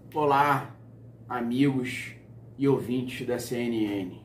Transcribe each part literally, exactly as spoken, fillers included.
Olá, amigos e ouvintes da C N N.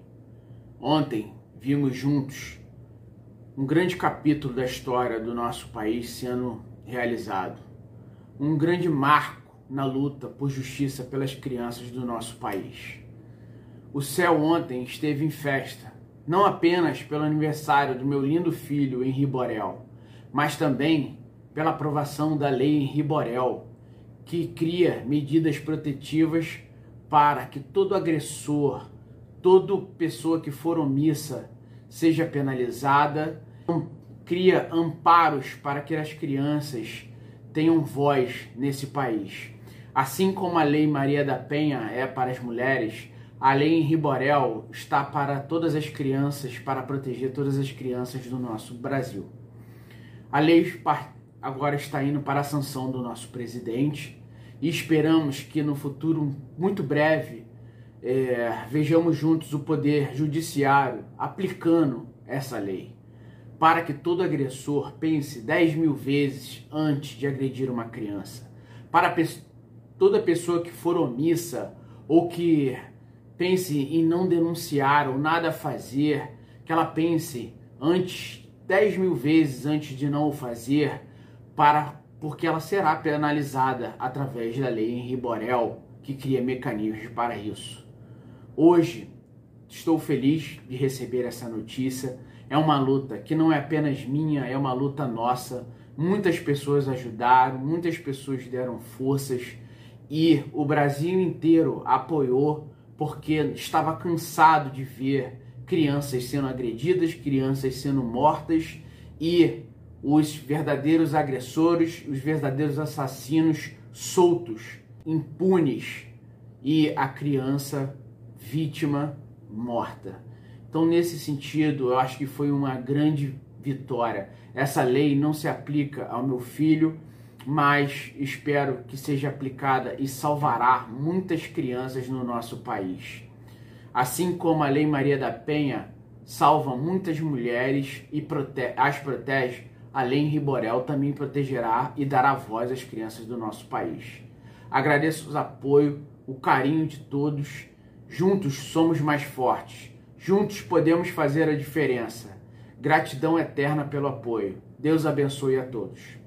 Ontem vimos juntos um grande capítulo da história do nosso país sendo realizado. Um grande marco na luta por justiça pelas crianças do nosso país. O céu ontem esteve em festa, não apenas pelo aniversário do meu lindo filho Henri Borel, mas também pela aprovação da Lei Henri Borel, que cria medidas protetivas para que todo agressor, toda pessoa que for omissa seja penalizada, cria amparos para que as crianças tenham voz nesse país. Assim como a Lei Maria da Penha é para as mulheres, a Lei Henri Borel está para todas as crianças, para proteger todas as crianças do nosso Brasil. A lei agora está indo para a sanção do nosso presidente e esperamos que no futuro muito breve é, vejamos juntos o poder judiciário aplicando essa lei, para que todo agressor pense dez mil vezes antes de agredir uma criança, para pe toda pessoa que for omissa ou que pense em não denunciar ou nada fazer, que ela pense antes dez mil vezes antes de não o fazer, para, porque ela será penalizada através da Lei Henri Borel, que cria mecanismos para isso. Hoje, estou feliz de receber essa notícia. É uma luta que não é apenas minha, é uma luta nossa. Muitas pessoas ajudaram, muitas pessoas deram forças e o Brasil inteiro apoiou, porque estava cansado de ver crianças sendo agredidas, crianças sendo mortas e os verdadeiros agressores, os verdadeiros assassinos soltos, impunes e a criança vítima morta. Então, nesse sentido, eu acho que foi uma grande vitória. Essa lei não se aplica ao meu filho, mas espero que seja aplicada e salvará muitas crianças no nosso país. Assim como a Lei Maria da Penha salva muitas mulheres e prote- as protege, a Lei Henri Borel também protegerá e dará voz às crianças do nosso país. Agradeço o apoio, o carinho de todos. Juntos somos mais fortes. Juntos podemos fazer a diferença. Gratidão eterna pelo apoio. Deus abençoe a todos.